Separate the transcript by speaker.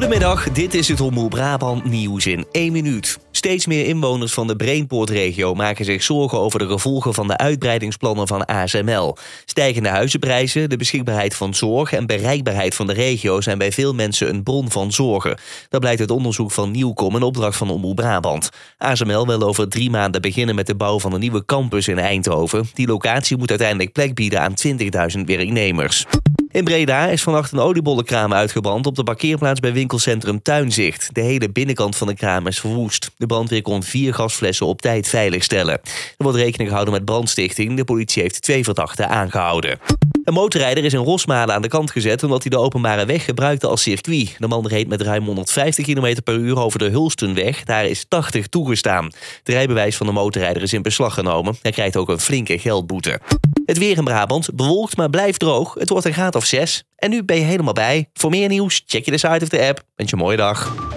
Speaker 1: Goedemiddag, dit is het Omroep Brabant nieuws in 1 minuut. Steeds meer inwoners van de Brainport-regio maken zich zorgen over de gevolgen van de uitbreidingsplannen van ASML. Stijgende huizenprijzen, de beschikbaarheid van zorg en bereikbaarheid van de regio zijn bij veel mensen een bron van zorgen. Dat blijkt uit onderzoek van Nieuwkom, een opdracht van Omroep Brabant. ASML wil over 3 maanden beginnen met de bouw van een nieuwe campus in Eindhoven. Die locatie moet uiteindelijk plek bieden aan 20.000 werknemers. In Breda is vannacht een oliebollenkraam uitgebrand op de parkeerplaats bij winkelcentrum Tuinzicht. De hele binnenkant van de kraam is verwoest. De brandweer kon 4 gasflessen op tijd veiligstellen. Er wordt rekening gehouden met brandstichting. De politie heeft 2 verdachten aangehouden. Een motorrijder is in Rosmalen aan de kant gezet omdat hij de openbare weg gebruikte als circuit. De man reed met ruim 150 km per uur over de Hulstenweg. Daar is 80 toegestaan. Het rijbewijs van de motorrijder is in beslag genomen. Hij krijgt ook een flinke geldboete. Het weer in Brabant, bewolkt maar blijft droog. Het wordt een graad of 6. En nu ben je helemaal bij. Voor meer nieuws, check je de site of de app. Wens je een mooie dag.